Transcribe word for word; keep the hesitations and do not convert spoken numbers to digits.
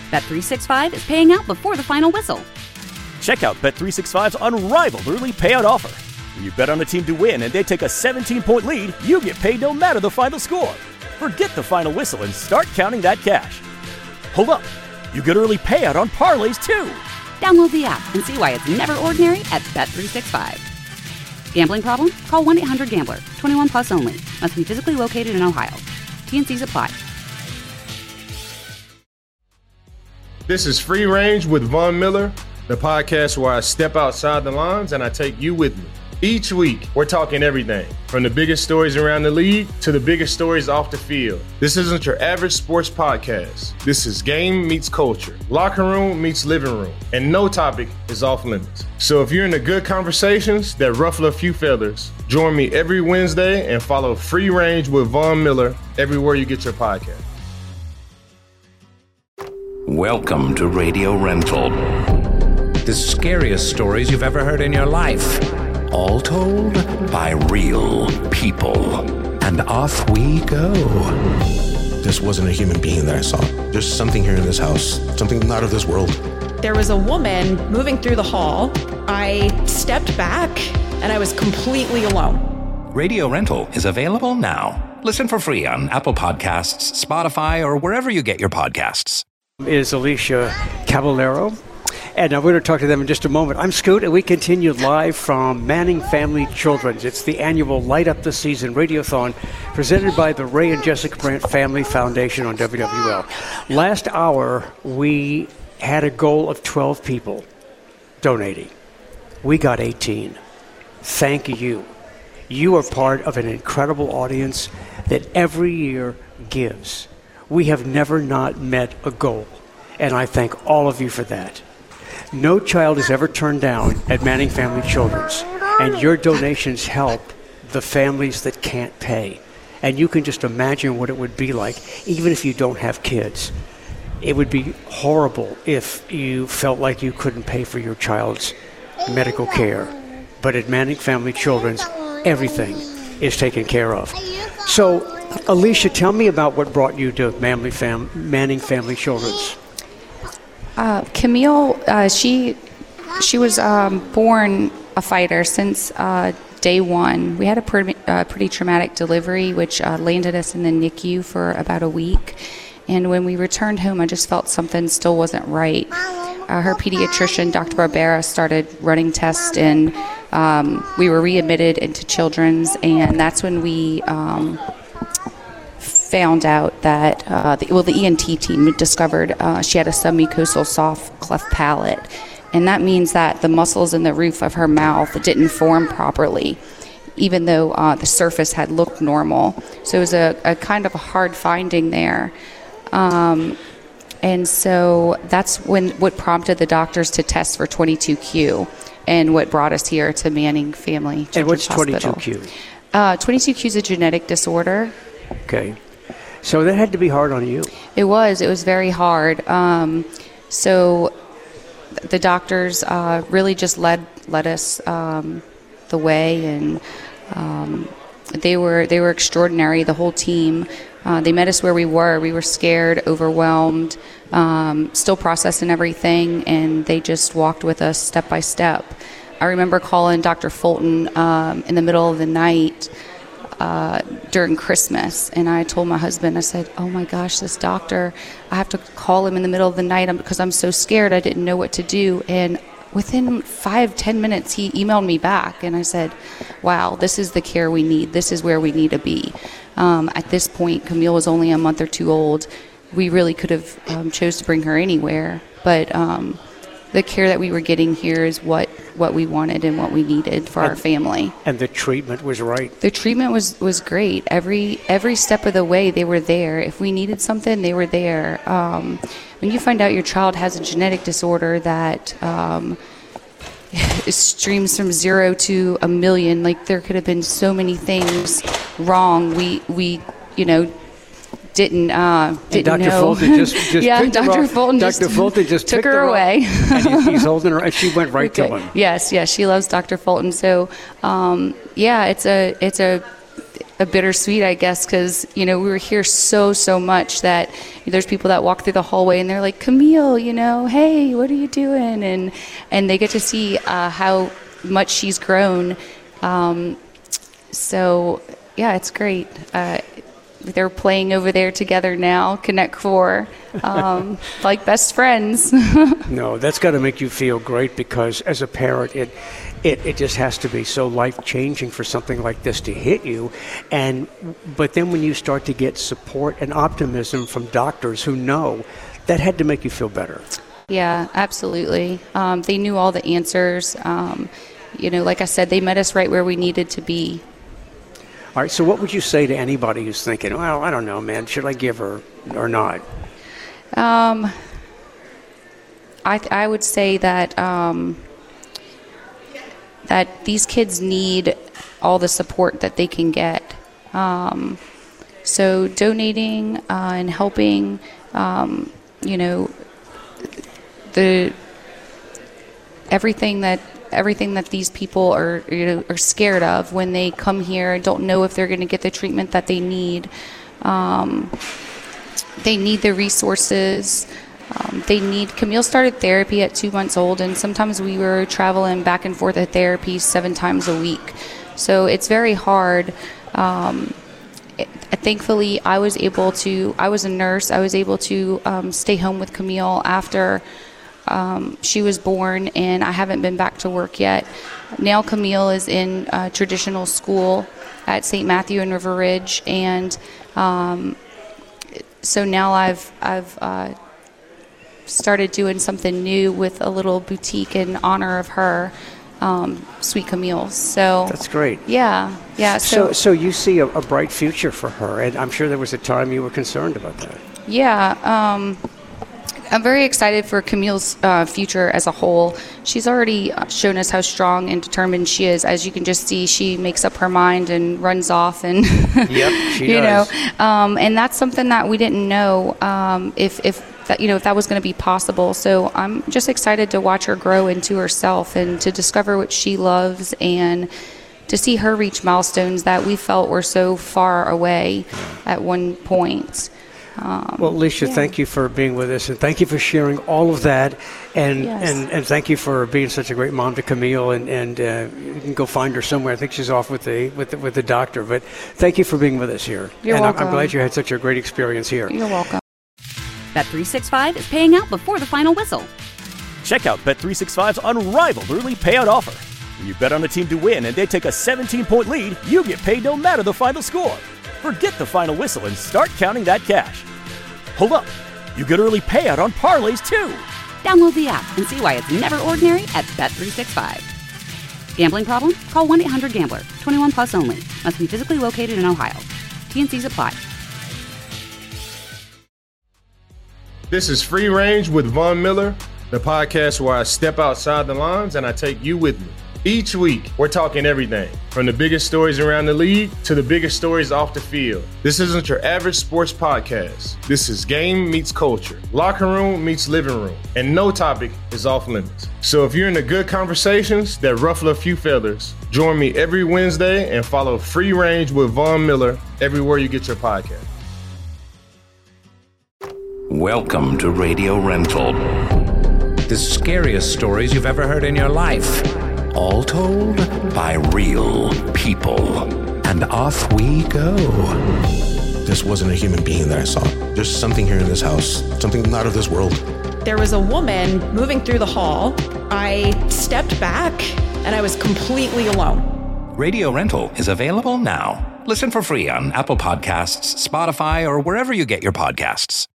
Bet three sixty-five is paying out before the final whistle. Check out Bet three sixty-five's unrivaled early payout offer. When you bet on a team to win and they take a seventeen-point lead, you get paid no matter the final score. Forget the final whistle and start counting that cash. Hold up. You get early payout on parlays, too. Download the app and see why it's never ordinary at Bet three sixty-five. Gambling problem? Call one eight hundred gambler. twenty-one plus only. Must be physically located in Ohio. T N Cs apply. This is Free Range with Von Miller, the podcast where I step outside the lines and I take you with me. Each week, we're talking everything, from the biggest stories around the league to the biggest stories off the field. This isn't your average sports podcast. This is game meets culture, locker room meets living room, and no topic is off limits. So if you're into good conversations that ruffle a few feathers, join me every Wednesday and follow Free Range with Von Miller everywhere you get your podcast. Welcome to Radio Rental. The scariest stories you've ever heard in your life. All told by real people. And off we go. This wasn't a human being that I saw. There's something here in this house, something not of this world. There was a woman moving through the hall. I stepped back and I was completely alone. Radio Rental is available now. Listen for free on Apple Podcasts, Spotify, or wherever you get your podcasts. Is Alicia Caballero. And I'm going to talk to them in just a moment. I'm Scoot, and we continue live from Manning Family Children's. It's the annual Light Up the Season Radiothon presented by the Ray and Jessica Brandt Family Foundation on W W L. Last hour, we had a goal of twelve people donating. We got eighteen. Thank you. You are part of an incredible audience that every year gives. We have never not met a goal, and I thank all of you for that. No child is ever turned down at Manning Family Children's, and your donations help the families that can't pay. And you can just imagine what it would be like, even if you don't have kids. It would be horrible if you felt like you couldn't pay for your child's medical care. But at Manning Family Children's, everything is taken care of. So, Alicia, tell me about what brought you to Manning, Fam- Manning Family Children's. Uh, Camille, uh, she she was um, born a fighter since uh, day one. We had a pretty, uh, pretty traumatic delivery, which uh, landed us in the N I C U for about a week. And when we returned home, I just felt something still wasn't right. Uh, her pediatrician, Doctor Barbera, started running tests, and um, we were readmitted into Children's, and that's when we um, found out that, uh, the, well, the E N T team discovered uh, she had a submucosal soft cleft palate. And that means that the muscles in the roof of her mouth didn't form properly, even though uh, the surface had looked normal. So it was a, a kind of a hard finding there. Um, and so that's when what prompted the doctors to test for twenty-two Q and what brought us here to Manning Family Children's And what's Hospital. twenty-two Q? Uh, twenty-two Q is a genetic disorder. Okay. So that had to be hard on you. It was. It was very hard. Um, so the doctors uh, really just led led us um, the way, and um, they were they were extraordinary. The whole team. Uh, they met us where we were. We were scared, overwhelmed, um, still processing everything, and they just walked with us step by step. I remember calling Doctor Fulton um, in the middle of the night. Uh, during Christmas, and I told my husband, I said, oh my gosh, this doctor, I have to call him in the middle of the night because I'm so scared. I didn't know what to do. And within five, ten minutes, he emailed me back, and I said, wow, this is the care we need. This is where we need to be. Um, at this point, Camille was only a month or two old. We really could have um, chose to bring her anywhere, but um, the care that we were getting here is what, what we wanted and what we needed for and, our family. And the treatment was right. The treatment was, was great. Every every step of the way, they were there. If we needed something, they were there. Um, when you find out your child has a genetic disorder that um, streams from zero to a million, like there could have been so many things wrong. We, we you know, didn't uh, didn't Doctor know. Fulton just, just yeah, picked her Doctor up. Fulton Doctor just Fulton just took picked her, her away. and he's, he's holding her, and she went right okay. to him. Yes, yes, she loves Doctor Fulton. So, um, yeah, it's a it's a a bittersweet, I guess, because, you know, we were here so, so much that there's people that walk through the hallway and they're like, Camille, you know, hey, what are you doing? And and they get to see uh, how much she's grown. Um, so, yeah, it's great. Uh, they're playing over there together now, Connect Four, um, like best friends. No, that's got to make you feel great, because as a parent, it It, it just has to be so life-changing for something like this to hit you. And but then when you start to get support and optimism from doctors who know, that had to make you feel better. Yeah, absolutely. Um, they knew all the answers. Um, you know, like I said, they met us right where we needed to be. All right, so what would you say to anybody who's thinking, well, I don't know, man, should I give her or not? Um, I, th- I would say that... Um, that these kids need all the support that they can get. Um, so donating uh, and helping, um, you know, the everything that everything that these people are, you know, are scared of when they come here and don't know if they're going to get the treatment that they need. Um, they need the resources. Um, they need, Camille started therapy at two months old, and sometimes we were traveling back and forth at therapy seven times a week. So it's very hard. Um, it, thankfully, I was able to, I was a nurse, I was able to um, stay home with Camille after um, she was born, and I haven't been back to work yet. Now Camille is in uh, traditional school at Saint Matthew in River Ridge, and um, so now I've, I've, uh, started doing something new with a little boutique in honor of her, um, Sweet Camille. So that's great. Yeah, yeah. So, so, so you see a, a bright future for her, and I'm sure there was a time you were concerned about that. Yeah, um, I'm very excited for Camille's uh, future as a whole. She's already shown us how strong and determined she is. As you can just see, she makes up her mind and runs off, and yep, she you does. know, um, and that's something that we didn't know um, if if. That, you know, if that was going to be possible. So I'm just excited to watch her grow into herself and to discover what she loves and to see her reach milestones that we felt were so far away at one point. Um, well, Alicia, yeah. thank you for being with us, and thank you for sharing all of that, and Yes. and, and thank you for being such a great mom to Camille. And, and uh, you can go find her somewhere. I think she's off with the with the, with the doctor. But thank you for being with us here. You're and welcome. I'm, I'm glad you had such a great experience here. You're welcome. Bet three sixty-five is paying out before the final whistle. Check out Bet three sixty-five's unrivaled early payout offer. When you bet on a team to win and they take a seventeen-point lead, you get paid no matter the final score. Forget the final whistle and start counting that cash. Hold up, you get early payout on parlays too. Download the app and see why it's never ordinary at Bet three sixty-five. Gambling problem? Call one eight hundred gambler. twenty-one plus only. Must be physically located in Ohio. T and C's apply. This is Free Range with Von Miller, the podcast where I step outside the lines and I take you with me. Each week, we're talking everything from the biggest stories around the league to the biggest stories off the field. This isn't your average sports podcast. This is game meets culture, locker room meets living room, and no topic is off limits. So if you're into good conversations that ruffle a few feathers, join me every Wednesday and follow Free Range with Von Miller everywhere you get your podcast. Welcome to Radio Rental. The scariest stories you've ever heard in your life. All told by real people. And off we go. This wasn't a human being that I saw. There's something here in this house, something not of this world. There was a woman moving through the hall. I stepped back and I was completely alone. Radio Rental is available now. Listen for free on Apple Podcasts, Spotify, or wherever you get your podcasts.